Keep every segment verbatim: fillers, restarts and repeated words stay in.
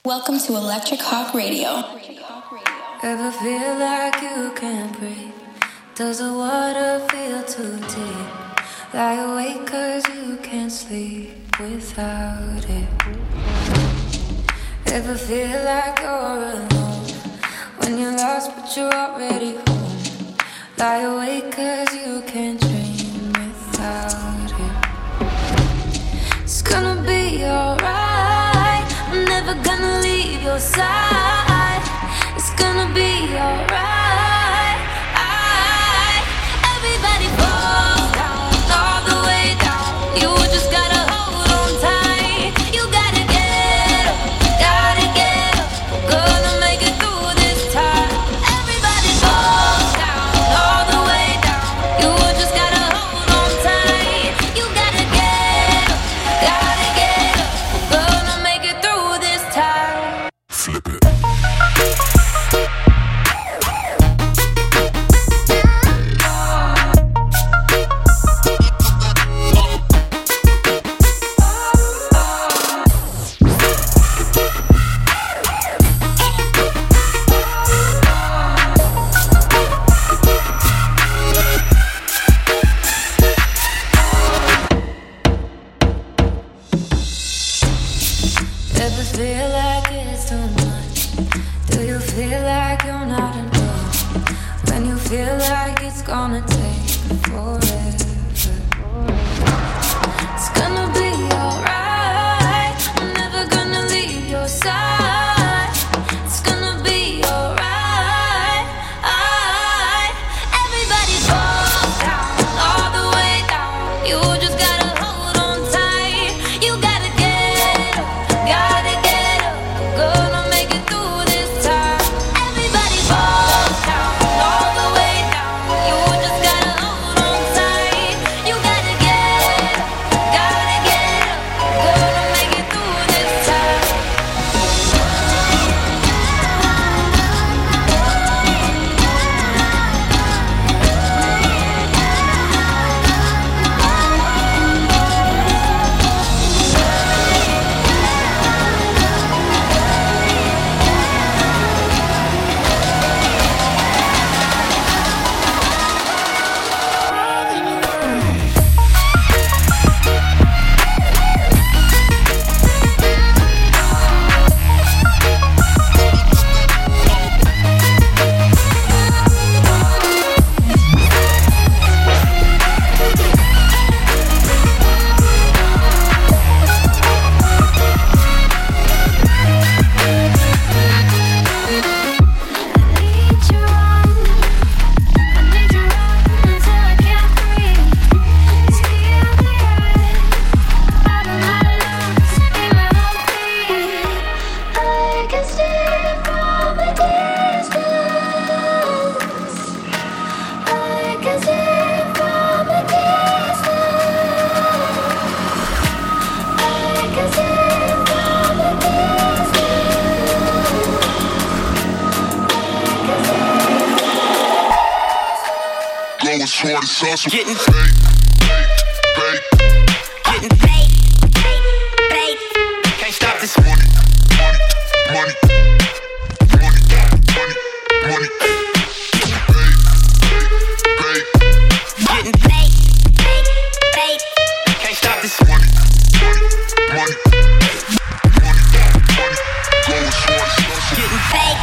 Welcome to Electric Hawk Radio. Ever feel like you can't breathe? Does the water feel too deep? Lie awake cause you can't sleep without it. Ever feel like you're alone? When you're lost but you're already home. Lie awake cause you can't dream without it. It's gonna be alright. I'm never gonna leave your side. It's gonna be alright. Everybody falls down, all the way down. You just gotta hold on tight. You gotta get up, gotta get up. We're gonna make it through this time. Everybody falls down, all the way down. You just gotta hold on tight. You gotta get up, gotta get up. We're gonna make it through this time. Flip it. Ever feel like it's too much? Do you feel like you're not enough? When you feel like it's gonna take forever. It's gonna be alright. I'm never gonna leave your side. It's gonna be alright. Everybody falls down, all the way down. You just gotta hold on tight. You gotta get up, gotta get up. We're gonna make it through this time. Everybody falls down, all the way down. You just gotta hold on tight. You gotta get up, gotta get up. We're gonna make it through this time. Go as hard as hustle. Getting paid, paid, Getting paid, paid, paid. Can't stop this money, money, money, money, money, money. Paid, paid, Getting paid, paid, paid. Can't stop this money, money, money, money, money. Go as hard as hustle. Getting paid.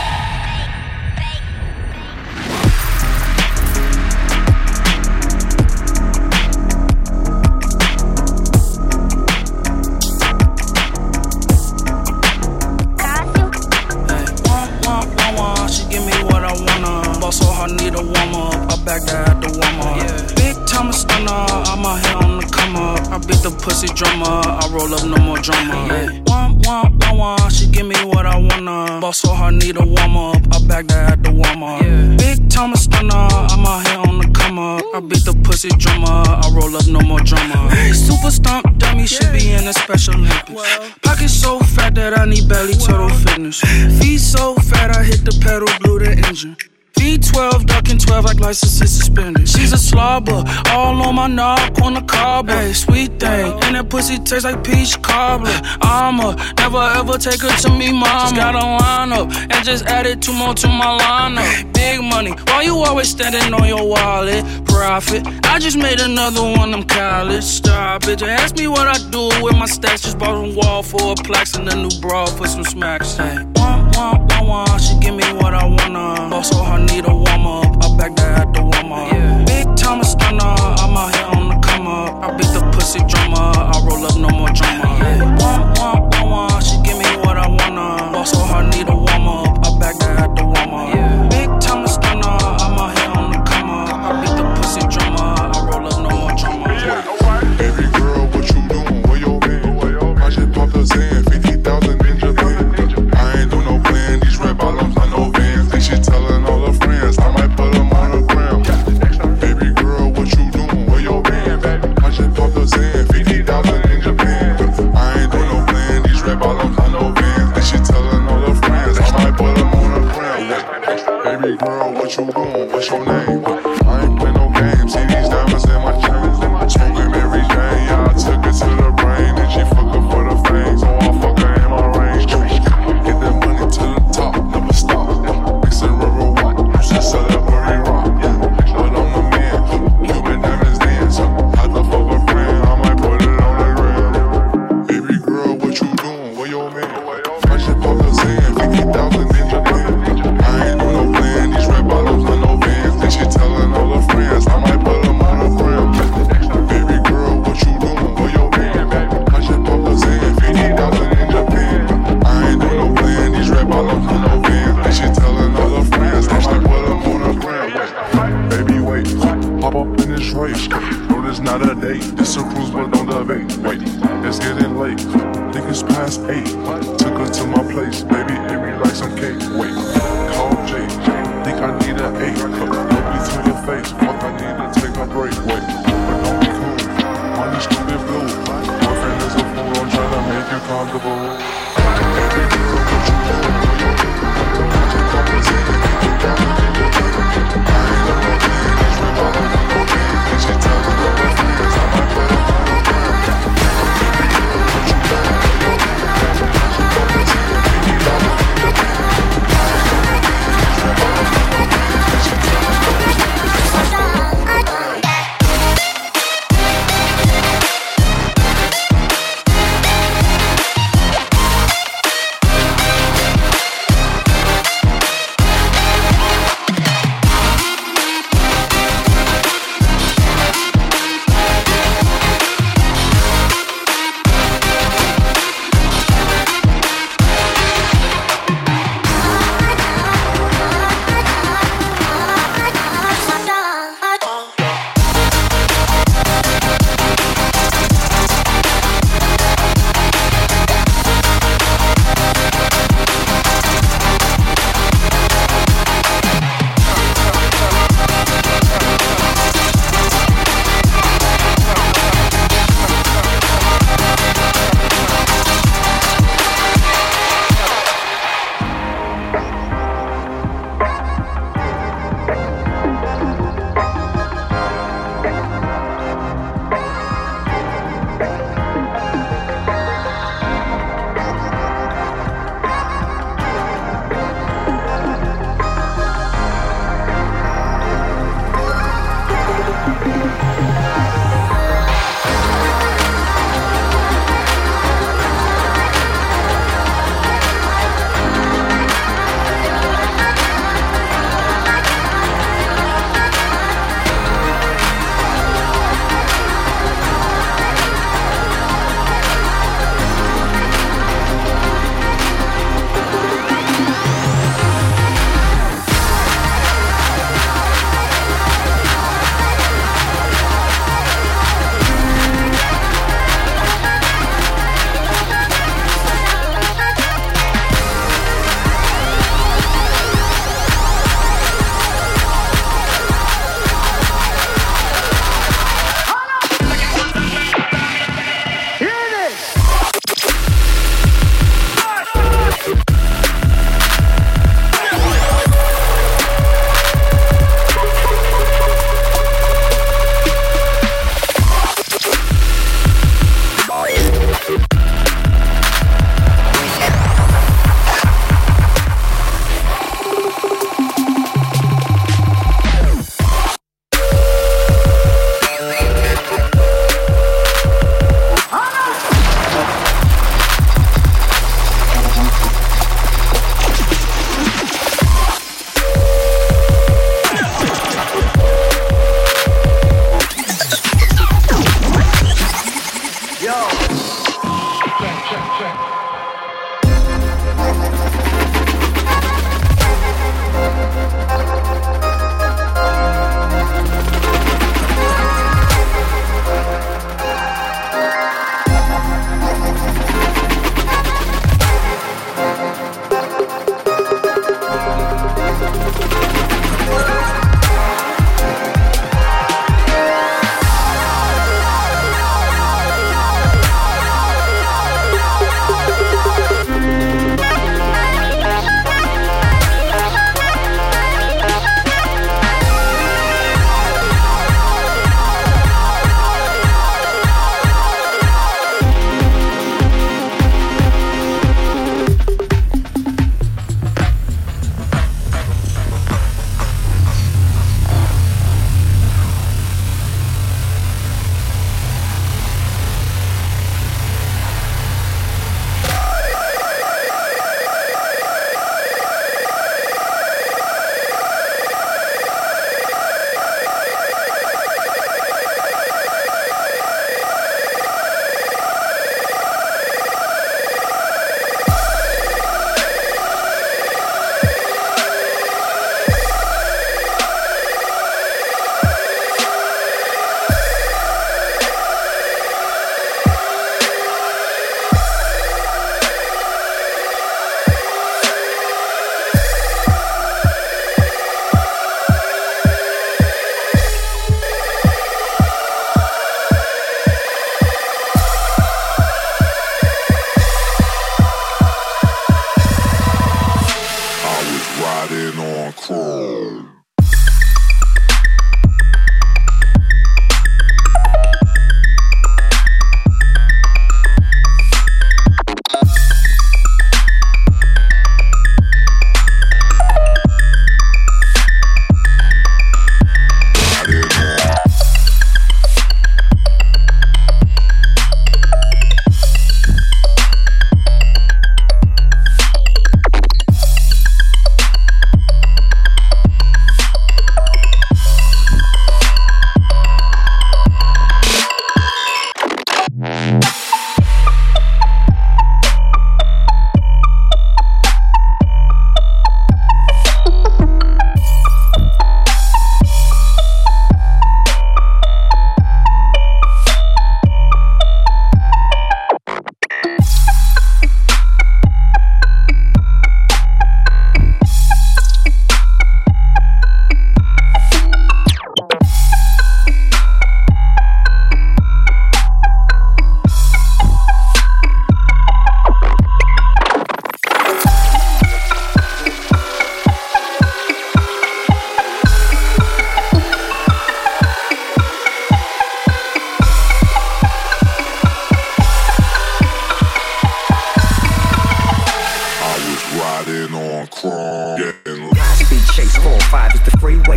I need a warm up, I back that at the warm up. Yeah. Big time stunner, I'm out here on the come up. I beat the pussy drummer, I roll up no more drama. Yeah. One, one, one, one, she give me what I wanna. Boss so hard, need a warm up, I back that at the warm up. Yeah. Big time stunner, I'm out here on the come up. I beat the pussy drummer, I roll up no more drama. Super stomp dummy, should be in a special Olympics. Pocket so fat that I need belly total fitness. Feet so fat, I hit the pedal, blew the engine. B twelve, ducking twelve like licenses suspended. She's a slobber, all on my knob, on the cobbler. Hey, sweet thing, and that pussy tastes like peach cobbler. I'ma never ever take her to me, mama. Just gotta line up and just added two more to my lineup. Big money, why you always standing on your wallet? Profit, I just made another one, I'm college. Stop it, ask me what I do with my stacks. Just bought a wall for a plaques and a new bra for some smacks. Hey, one, one, one, one, she give me what I wanna. Also, I need a warm up, I back that at the warm up. Yeah. Big time a stunner, I'm out here on the come up. I beat the pussy drummer, I roll up no more drama. Yeah. One, one, one, one, she give me what I wanna. Also, I need a warm up, I back that at the warm up. Yeah. Big time a stunner, I'm out here on the come up. I beat the pussy drummer, I roll up no more drama. Baby girl, what you doing? Where your man? I just popped a Zan, fifty thousand in Japan. I ain't do no plan, these red bottoms, I know Vans. Think she telling all her friends, I might put them on the gram. Baby girl, what you doing? Where your man? I just popped a Zan, fifty thousand in Japan. I ain't do no plan, these red bottoms, I know Vans. Think she telling all her friends, I might put them on the gram. Baby girl, what you doing? What's your name? I ain't play no games, see these diamonds in my chain. Smoking Mary Jane, yeah, I took it to the brain. And she fuck her for the fame, so I fuck her in my range. Get that money to the top, never stop. Mixing rubber white, she sell that Murray rock. But I'm the man, Cuban diamonds dance. Had to fuck a friend, I might put it on the gram. Baby girl, what you doing? Where your man? I just popped a Zan, fifty thousand in Japan. I ain't do no plan, these red bottoms, I know Vans. Think she telling all her friends, I might put them on the gram. Baby girl, what you doing? Where your man? I just popped a Zan, fifty thousand in Japan. I ain't do no plan, these red bottoms, I know Vans. Think she telling all her friends, I might put them on the gram. Baby, wait, hop up in this race. No, this not a date, this a cruise, but don't debate. Wait, it's getting late, think it's past eight. Took her to my place, baby, ate me like some cake. Wait, call Jay, think I need an eight. Look me to your face, fuck, I need to take a break. Wait, but don't be cool, money stupid blue. Boyfriend is a fool, I'm trying to make you comfortable. Baby girl, what you doing? I just pop a Zan, fifty thousand in Japan. I ain't on no plan, these red bottoms, I know Vans. Think she telling all her friends, I might put them on the gram. Baby girl, what you doing? I just pop a Zan, fifty thousand in Japan. I ain't on no plan, these red bottoms, I know Vans. Think she telling all her friends, I might put them on the gram.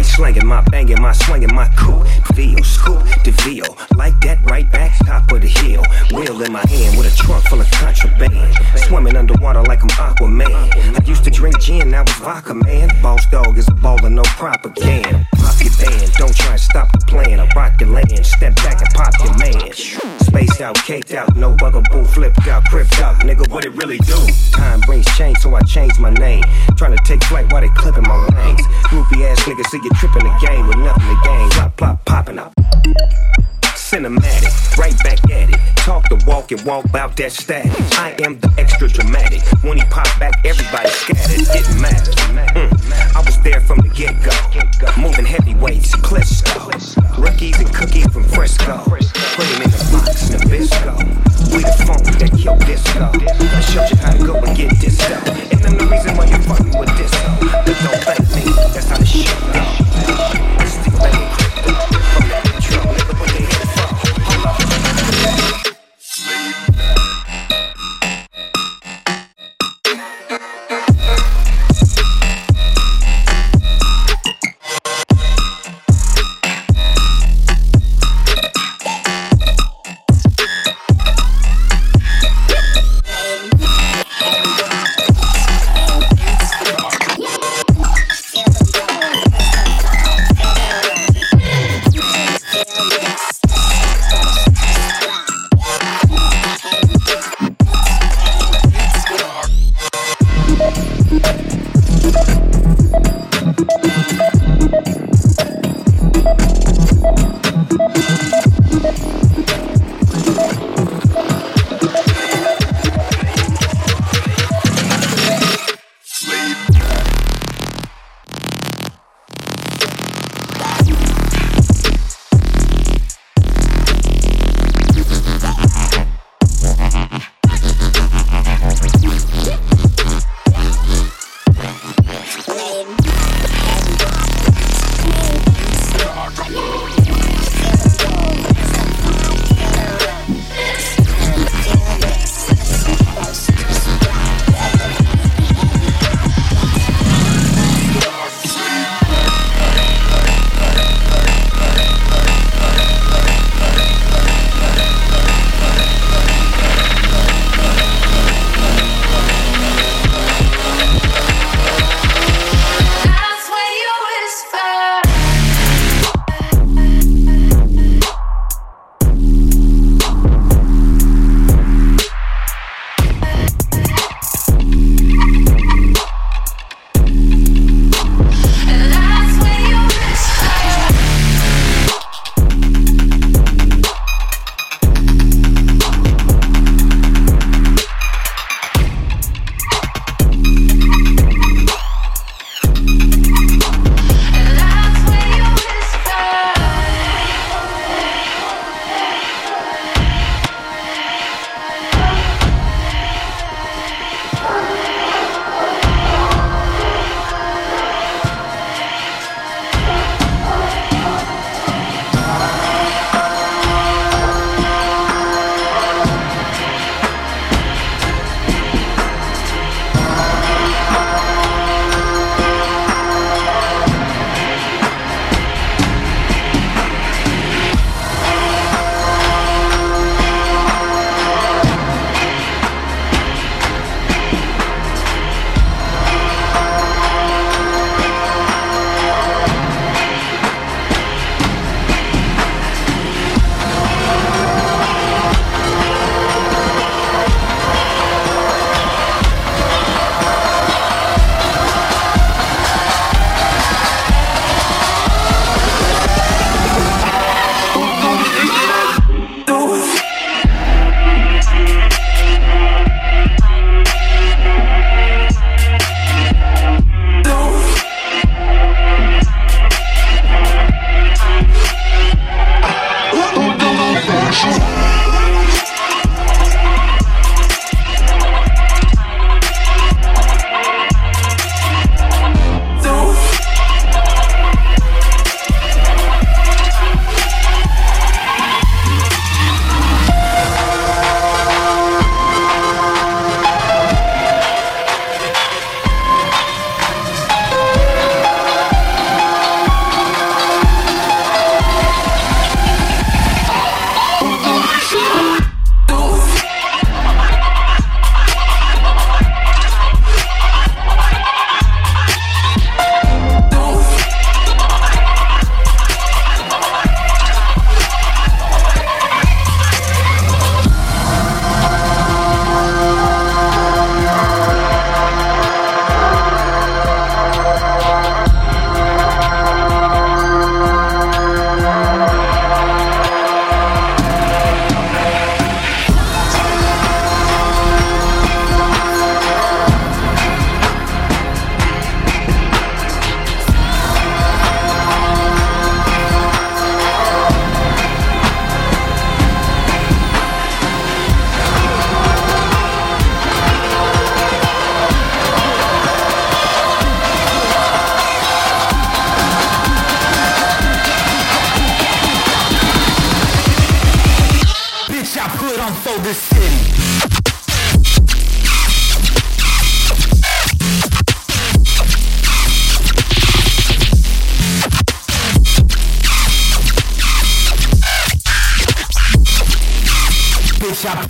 slanging my banging, my swinging my coupe. Vio, scoop, DeVio, like that right back, top of the hill. Wheel in my hand with a trunk full of contraband. Swimming underwater like I'm Aquaman. I used to drink gin, now it's vodka, man. Boss dog is a baller, no propaganda. Pop your band, don't try and stop the plan. I rock your land, step back and pop your man. Spaced out, caked out, no bugaboo, flipped out, cripped out. Nigga, what it really do? Time brings change, so I changed my name. Trying to take flight while they clipping my wings. Groupie ass niggas see you tripping the game with nothing to gain. Plop, plop, popping up. Cinematic, right back at it. Talk the walk and walk about that static. I am the extra dramatic. When he pop back, everybody scattered. Didn't matter. Mm. I was there from the get-go. Moving heavyweights, Klitschko. Rookies and cookies from Frisco. Put him in the box, Nabisco. We the funk that kill disco. I showed you how to go and get disco. And I'm the reason why you're fucking with disco. But don't thank me, that's how the shit go. It's the baby crypto. From the intro, nigga, what they hit for? Hold up.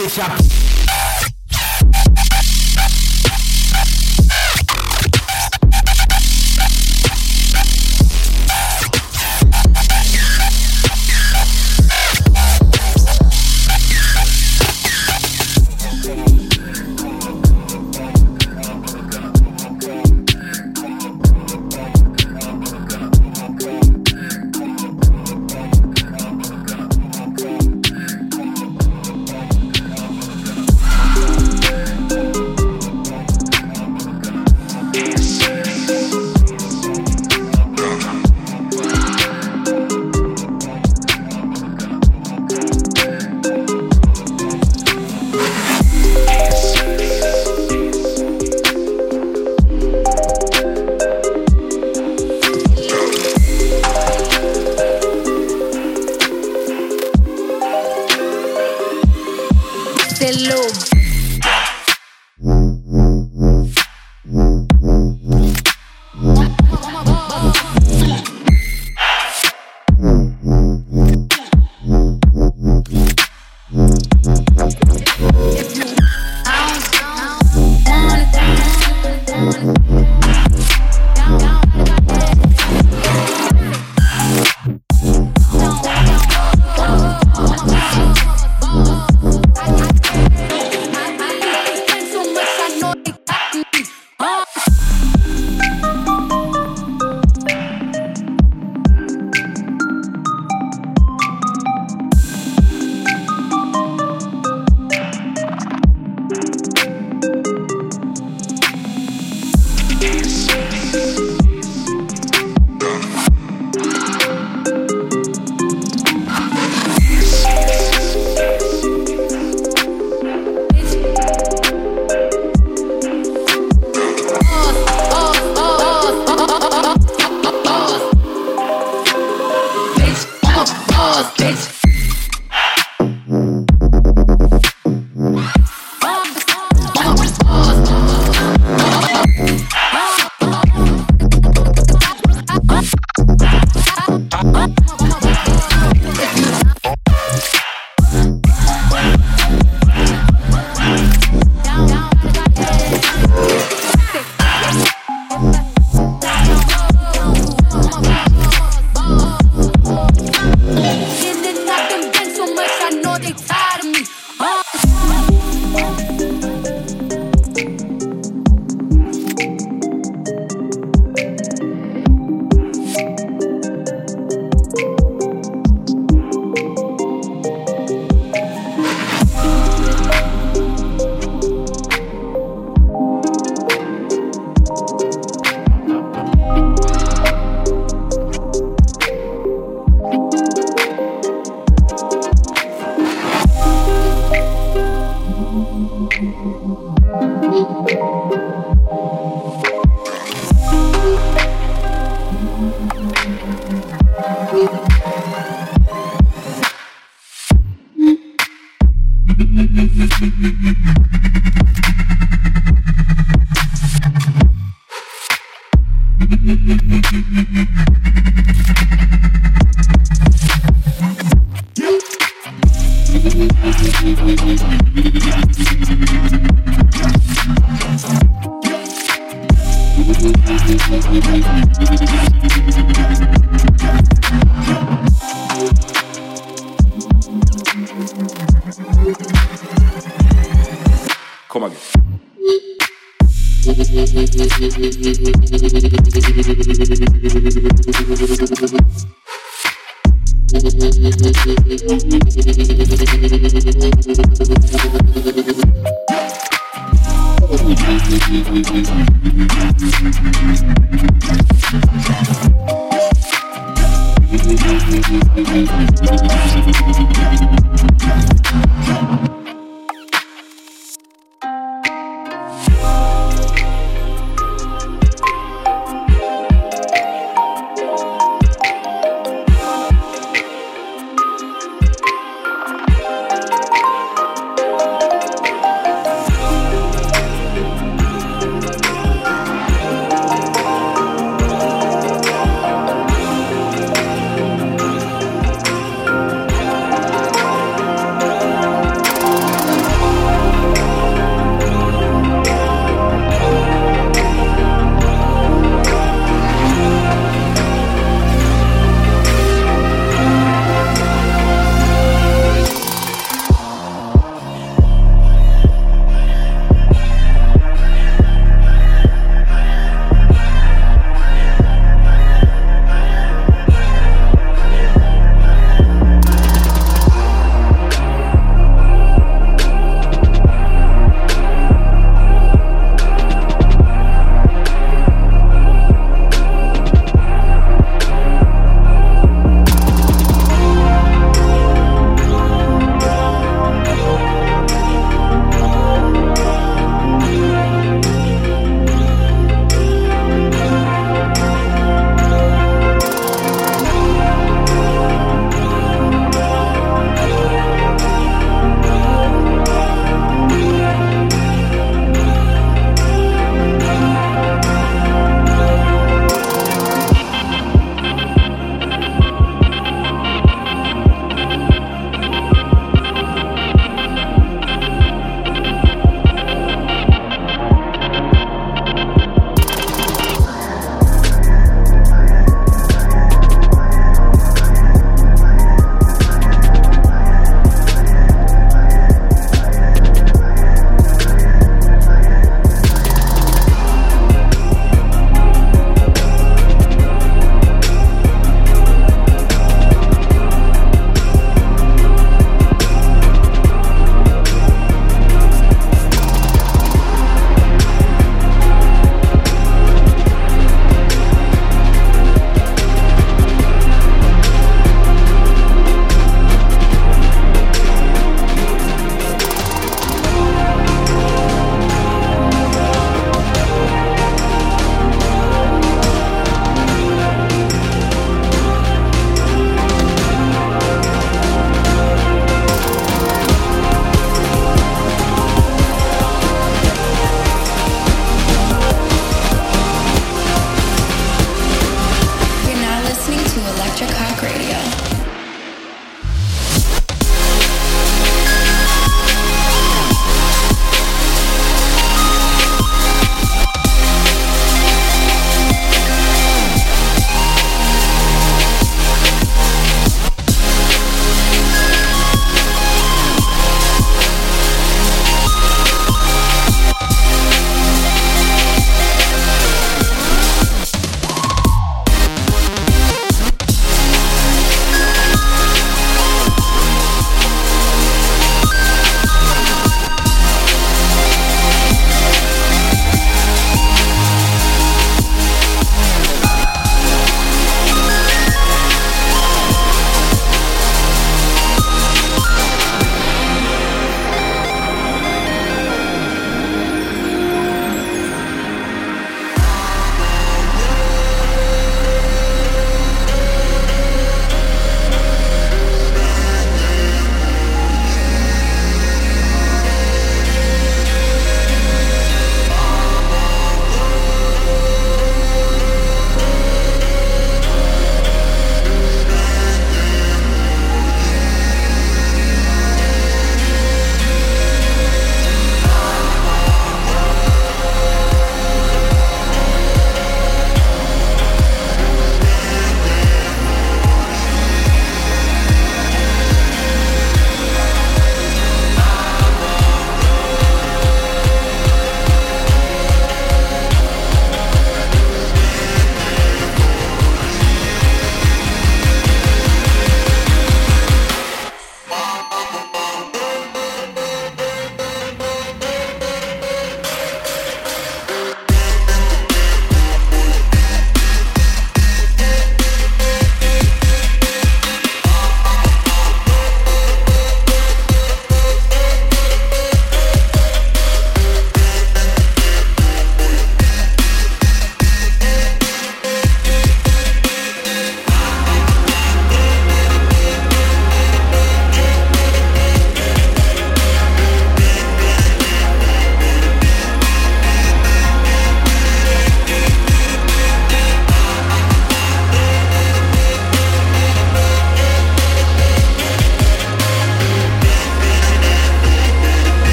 bitch, I Come again.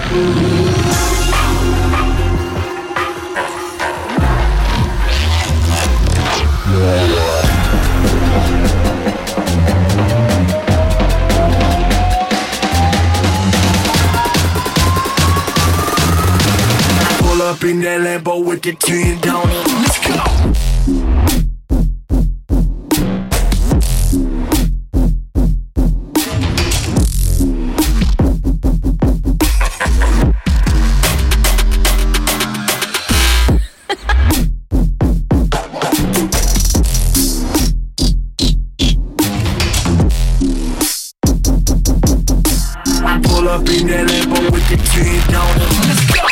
Pull up in that Lambo with the tin down. Let's go. Pull up in that Lambo with the tin down. Let's go.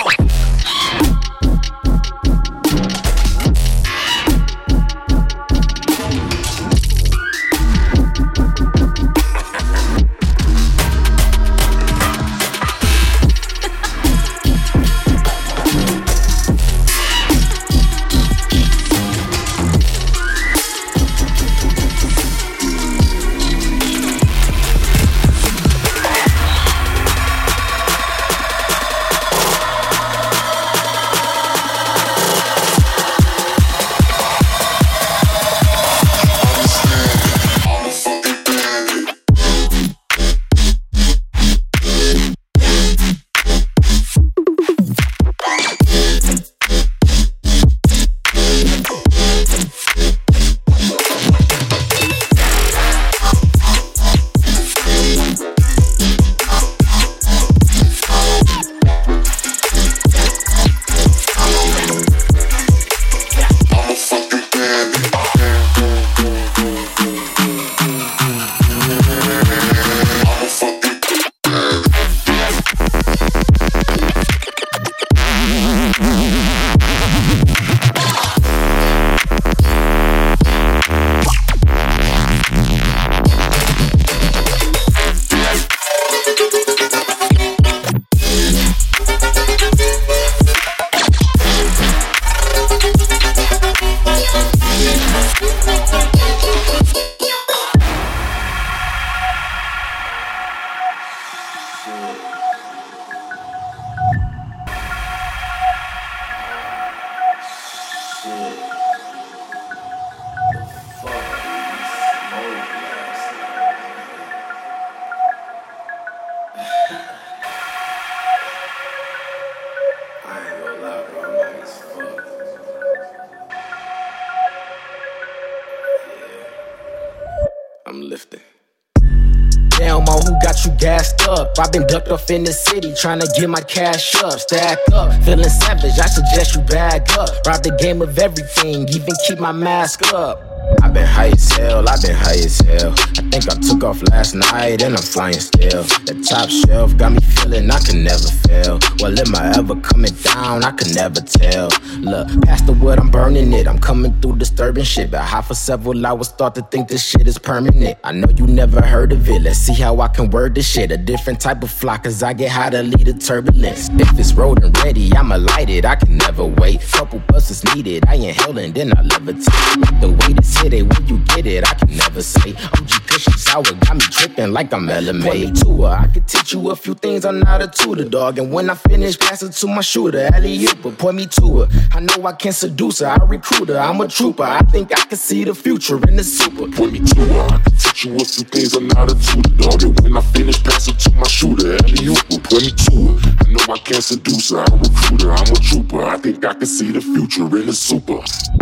Gassed up, I've been ducked off in the city, trying to get my cash up, stack up, feeling savage, I suggest you bag up, rob the game of everything, even keep my mask up. I've been high as hell, I've been high as hell. I think I took off last night and I'm flying still. The top shelf got me feeling I can never fail. Well, am I ever coming down? I can never tell. Look, past the wood, I'm burning it. I'm coming through disturbing shit. But high for several hours, start to think this shit is permanent. I know you never heard of it. Let's see how I can word this shit. A different type of fly, cause I get high to lead the turbulence. If it's rolling ready, I'ma light it. I can never wait. Couple buses needed. I inhale and then I levitate. The way this hit it, when you get it, I can never say. O G cushion sour got me tripping like I'm L M A. Point me to her, I can teach you a few things. I'm not a tutor, dog. And when I finish, pass it to my shooter, alley-oop, but point me to her. I know I can seduce her, I recruit her. I'm a trooper. I think I can see the future in the super. Point me to her, I can teach you a few things. I'm not a tutor, dog. And when I finish, pass it to my shooter, alley-oop, but point me to her. I know I can seduce her, I recruit her. I'm a trooper. I think I can see the future in the super.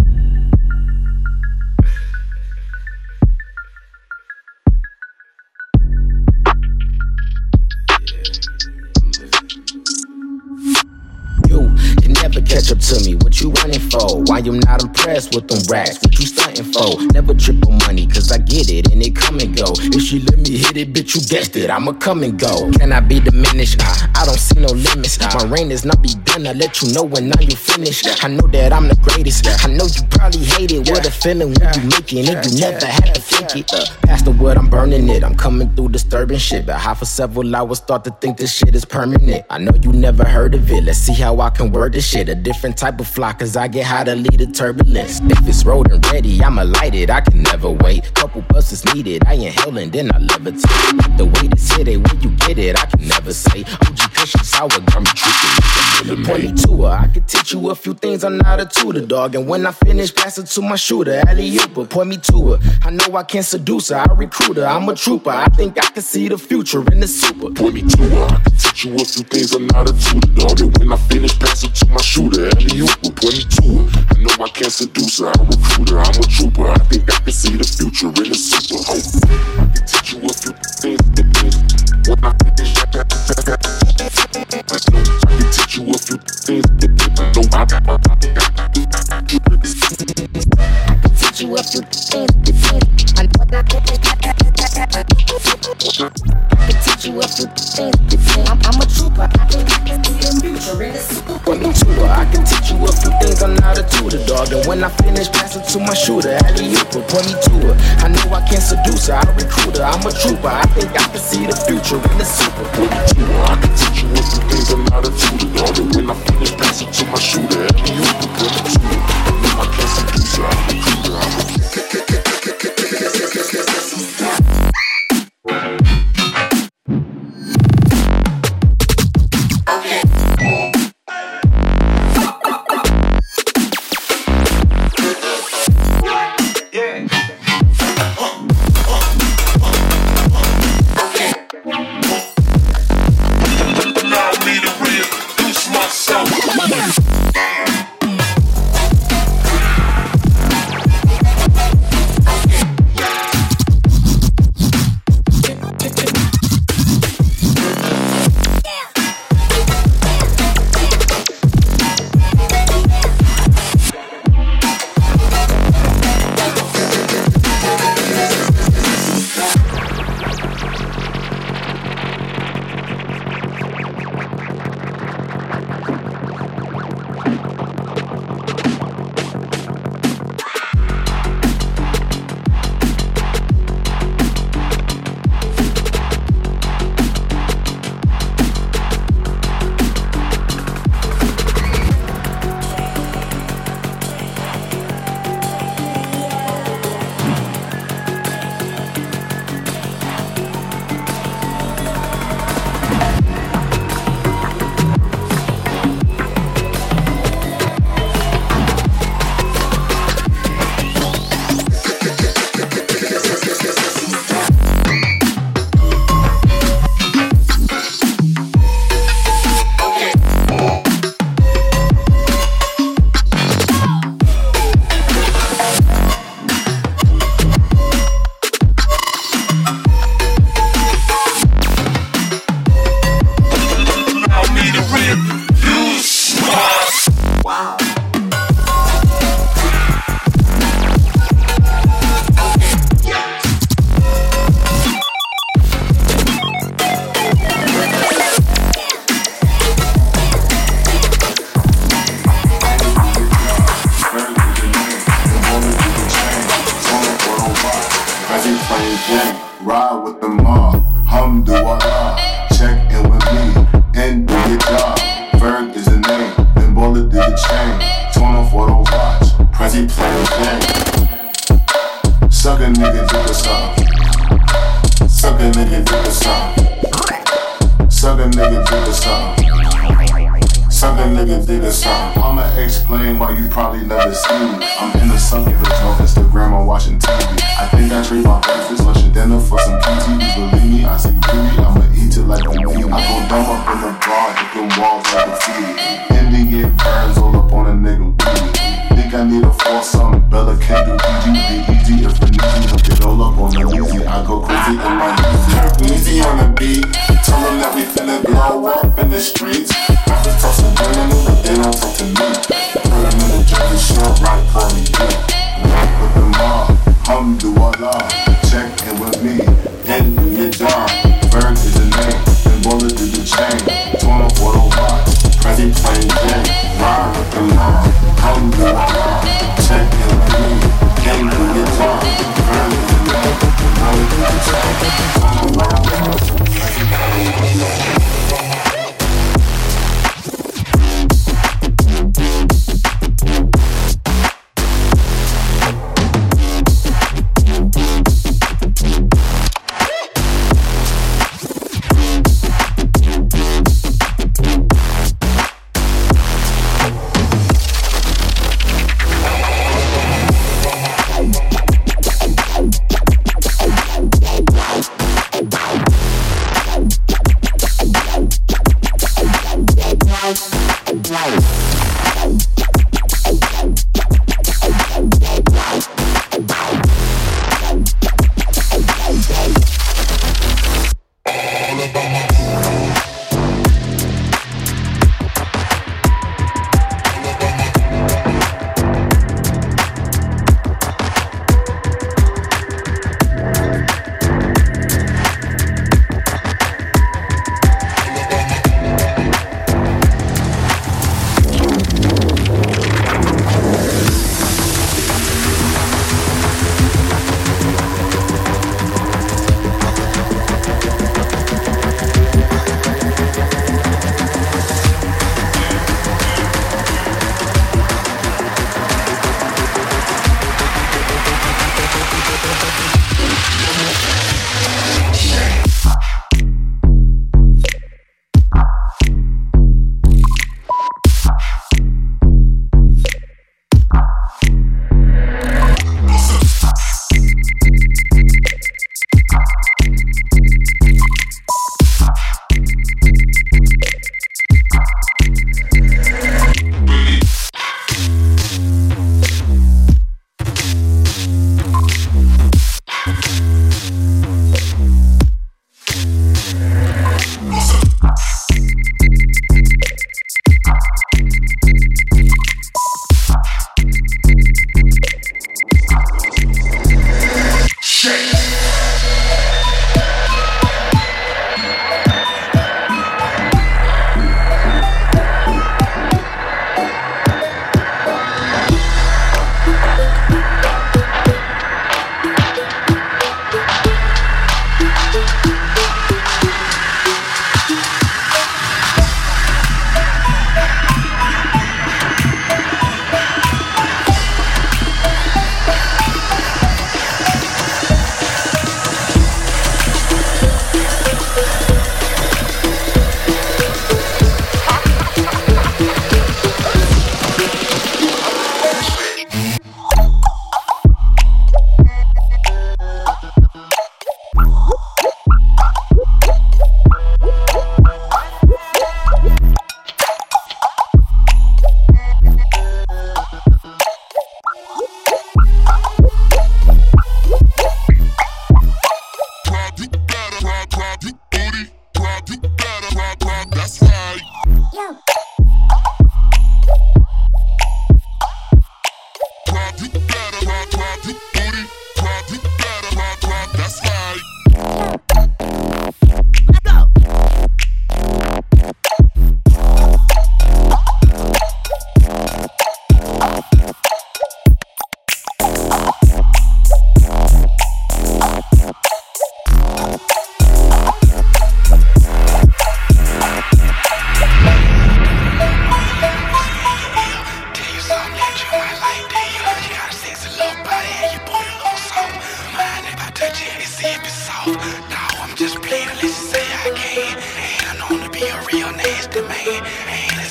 Catch up to me, what you running for? Why you not impressed with them racks? What you stunting for? Never trip on money, cause I get it and it come and go. If she let me hit it, bitch, you guessed it, I'ma come and go. Can I be diminished? Nah, I don't see no limits. My reign is not begun, I let you know when now you finished. I know that I'm the greatest, I know you probably hate it. What a feeling when you making it, you never had to think it. Uh, past the wood, I'm burning it, I'm coming through disturbing shit. But high for several hours, start to think this shit is permanent. I know you never heard of it, let's see how I can word this shit. shit, a different type of fly, cause I get how to lead the turbulence. If it's rolling ready, I'ma light it, I can never wait. Couple buses needed, I inhale and then I levitate. The way this hit it, where you get it, I can never say. O G Cushion sour gum tricky. Point me to her, I could teach you a few things, I'm not a tutor, dog. And when I finish, pass it to my shooter, alley-ooper. Point me to her, I know I can seduce her, I recruit her, I'm a trooper. I think I can see the future in the super. Point me to her, I can teach you a few things, I'm not a tutor, dog. And when I finish, pass it to my shooter, alley-ooper. Point me to her, I know I can seduce her, I recruit her, I'm a trooper. I think I can see the future in the super. Oh, I can teach you a few things, when I finish, I know I can teach you a few things, no, I I can teach you a few things, I know I can teach you a few things, I'm, I'm a trooper, I think I can see the future in the super. Point me to her, I can teach you a few things, I'm not a tutor, dog. And when I finish, pass it to my shooter, alley-ooper. Point me to her, I know I can seduce her, I recruit her, I'm a trooper. I think I can see the future in the super. Point me to her, I can teach you a few things, I'm not a tutor, dog. And when I finish, pass it to my shooter, alley-ooper. Point me to her, I know I can seduce her, I recruit her, I'm a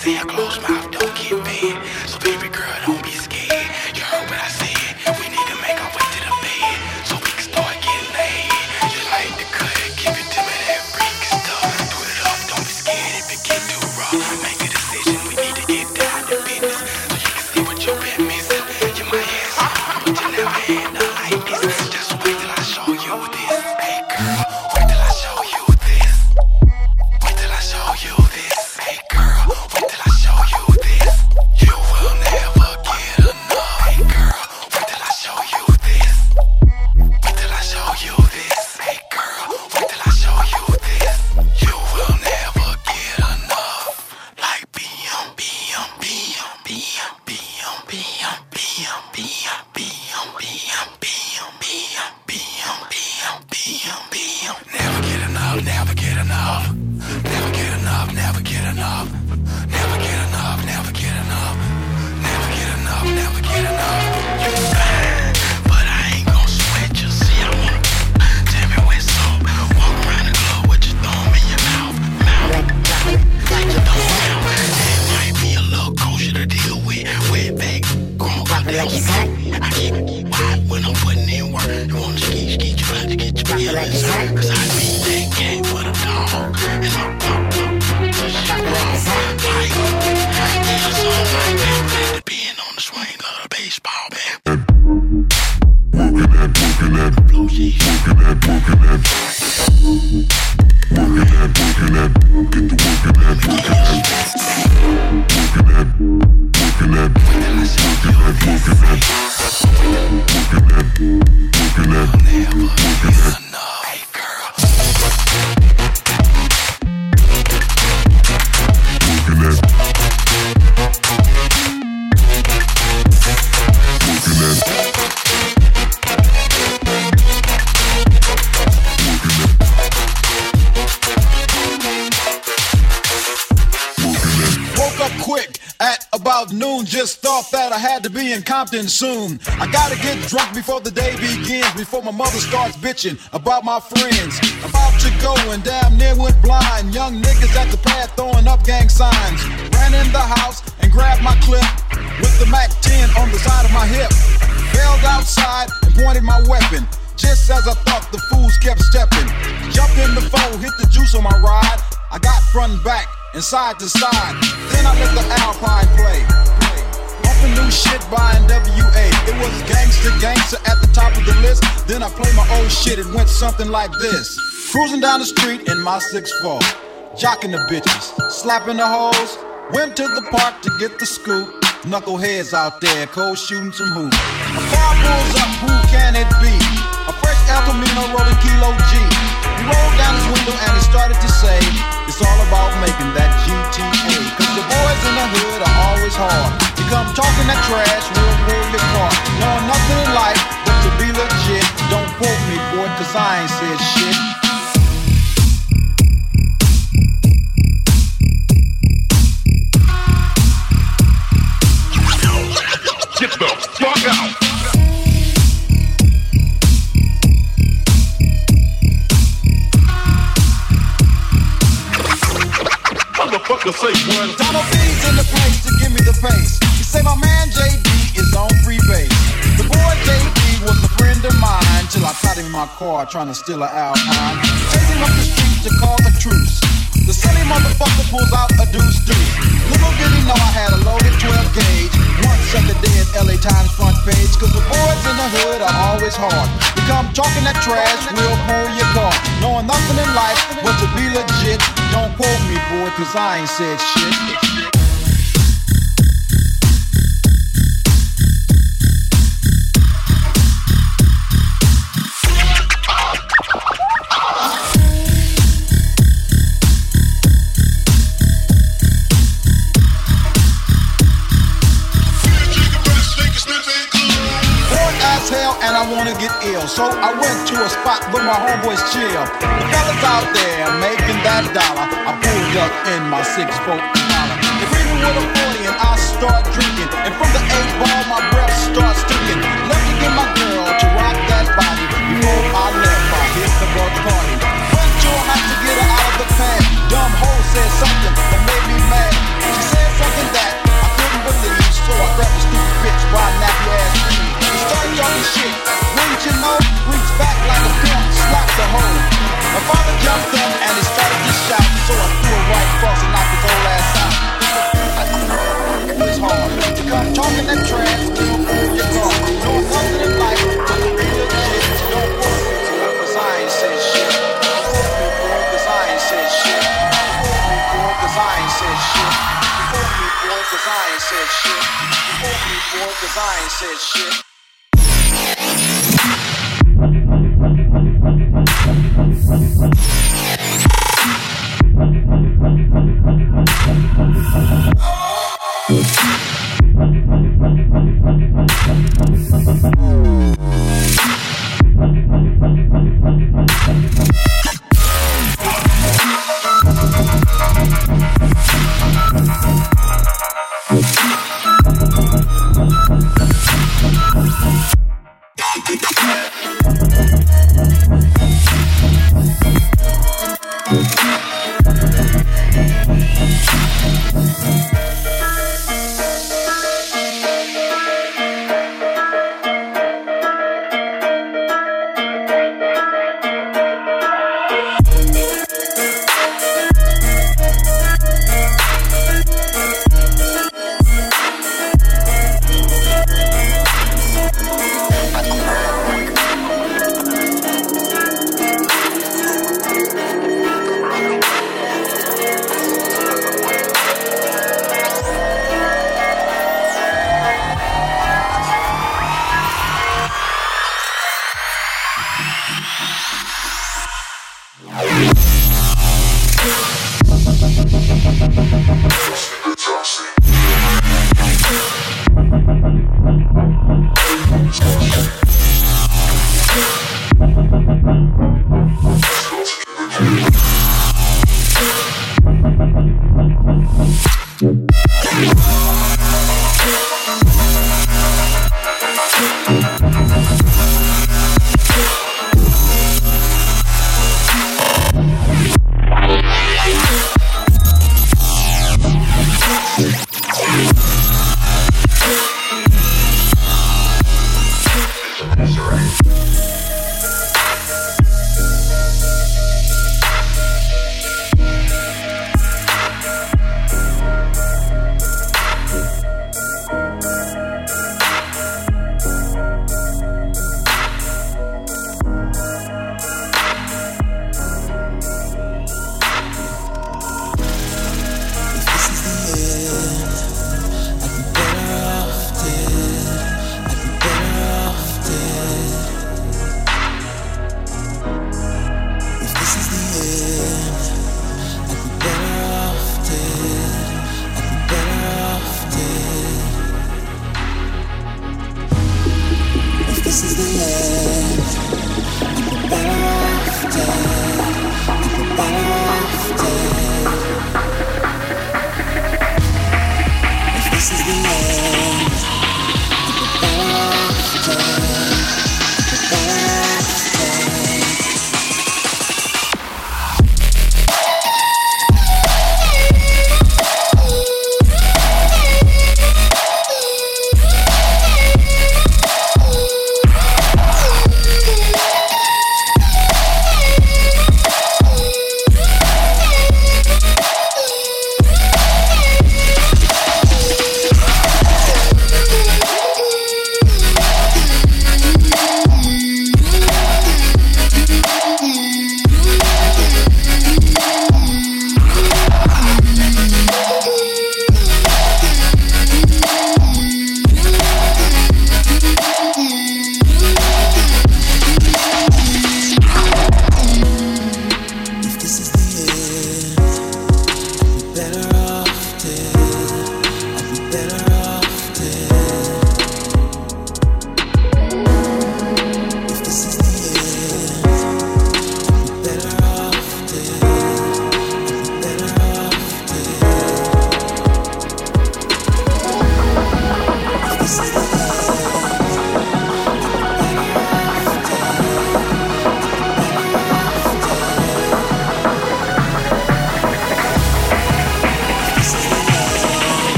say a closed mouth don't get fed. So baby girl, don't be scared. You heard what I said. We need to make our way to the bed so we can start getting laid. You like the cut, give it to me that freak stuff. Put it up, don't be scared if it get too rough. Make a decision, we need to get down to business so you can see what you've been missing. You might have something, but you never had nothing like this. Just wait till I show you this. Hey girl, wait till I show you this. Wait till I show you this. Hey girl, wait till I show you this. You will never get enough. Hey girl, wait till I show you this. Wait till I show you this. Hey girl, wait till I show you this. You will never get enough. Like B M, B M, B M, B M, B M, B M, B M, B M, B M, B M, B M, B M, B M, B M, B M, B M. Never get enough, never get enough. Never get enough, never get enough. Never get enough, never get enough. Never get enough, never get enough. You fine, but I ain't gon' sweat you. See, I wanna tell me what's up. Walk around the club with your thumb in your mouth. Mouth. Your thumb out. It might be a little kosher to deal with. Wet back, grown up, I keep I keep it wide when I'm putting in work. You wanna ski, ski, you got to get your feelings hurt. Cause I beat that game for the dog. And I'm pop, pop, pop, push it wrong. Like, yeah, it's all like that. Depending on the swing of the baseball bat. Working at, working at, Blue jeans. working at, working at, working at, working at, get to working at, working at, working at, working at, working at, working at, working at, working at, Never working get at. enough. Hey girl. Working at, working at, Woke up quick at about noon, just thought that I had to be in Compton soon. I gotta get drunk before the day begins, before my mother starts bitching about my friends. About to go and damn near went blind. Young niggas at the pad throwing up gang signs. Ran in the house and grabbed my clip with the Mac ten on the side of my hip. Bailed outside and pointed my weapon. Just as I thought, the fools kept stepping. Jumped in the foe, hit the juice on my ride. I got front and back and side to side. Then I let the Alpine play. Bumping new shit by N W A. It was gangster, gangster at the top of the list. Then I played my old shit. It went something like this. Cruising down the street in my six four, jocking the bitches, slapping the hoes. Went to the park to get the scoop. Knuckleheads out there, cold shooting some hoops. A car pulls up, who can it be? A fresh El Camino rolling Kilo G. He rolled down his window and he started to say, it's all about making that G T A. Cause the boys in the hood are always hard. You come talking that trash, we'll pull your car. Knowing nothing in life but to be legit. Don't quote me, boy, cause I ain't said shit. Get the fuck out! Motherfucker say one. Donald B's in the place to give me the pace. He say my man J D is on free base. The boy J D was a friend of mine till I caught him in my car trying to steal an Alpine. Chasing up the street to call a truce. The silly motherfucker pulls out a deuce deuce. Little did he know I had a loaded twelve gauge. One second day at L A Times front page. Cause the boys in the hood are always hard. You come talking that trash, we'll pull your car. Knowing nothing in life but to be legit. Don't quote me, boy, cause I ain't said shit. And I wanna get ill, so I went to a spot where my homeboys chill. The fellas out there making that dollar. I pulled up in my six foot collar. They hit me with a forty and I start drinking. And from the eight ball, my breath starts stinking. Left to get my girl to rock that body. Before I left, I hit the bug party. Went to a house to get her out of the pad. Dumb hoe said something that made me mad. She said talking that trash, we'll move your car. No nothing in life, I'm real shit. Don't quote me, boy, cause I ain't said shit. Don't quote me, boy, cause I ain't said shit. Don't quote me, boy, cause I ain't said shit. Don't quote me, boy, cause I ain't said shit. Don't quote me, boy, cause I ain't said shit. Yeah.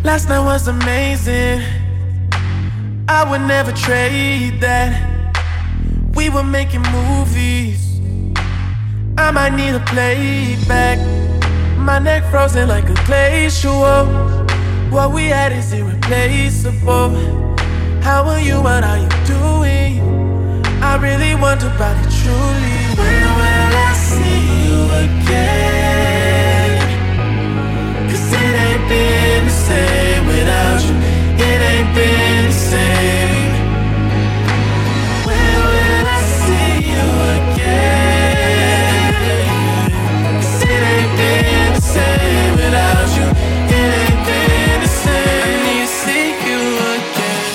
Last night was amazing. I would never trade that. We were making movies. I might need a playback. My neck frozen like a glacier. What we had is irreplaceable. How are you? What are you doing? I really wonder about it truly. When will I see you again? Cause it ain't been the same without you. It ain't been the same. When will I see you again? Cause it ain't been the same without you. It ain't been the same. I need to see you again.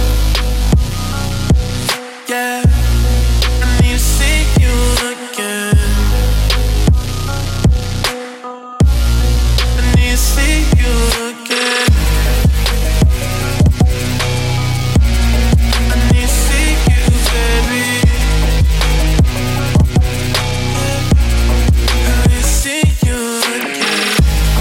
Yeah, I need to see you again. I need to see you again. I need to see you, baby. I need to see you again.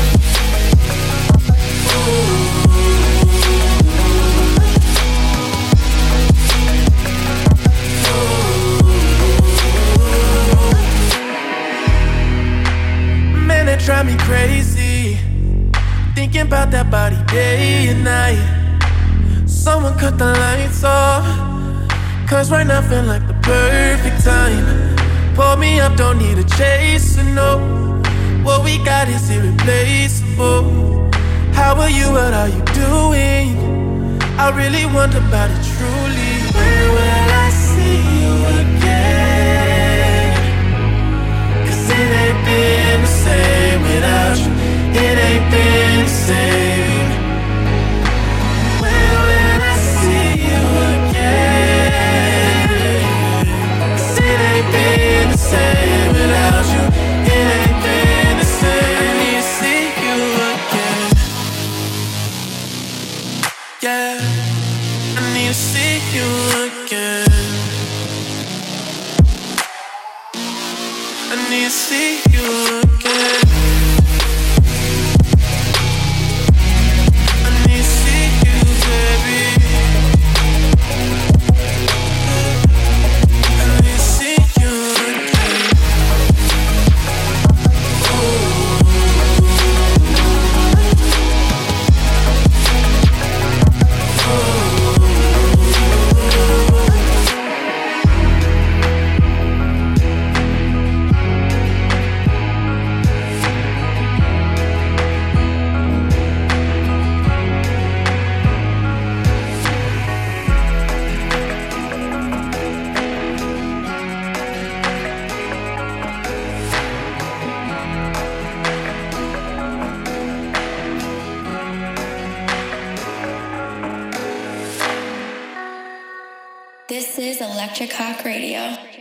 Man, that drive me crazy. Thinking about that body day and night. Someone cut the lights off. Cause right now feel like the perfect time. Pull me up, don't need a chaser, no. What we got is irreplaceable. How are you, what are you doing? I really wonder about it truly. When will I see you again? Cause it ain't been the same without you. It ain't been the same. When will I see you again? Cause it ain't been the same without you. It ain't been the same. I need to see you again. Yeah, I need to see you again. I need to see you again. I need to see you, baby. I need to see you again. This is Electric Hawk Radio.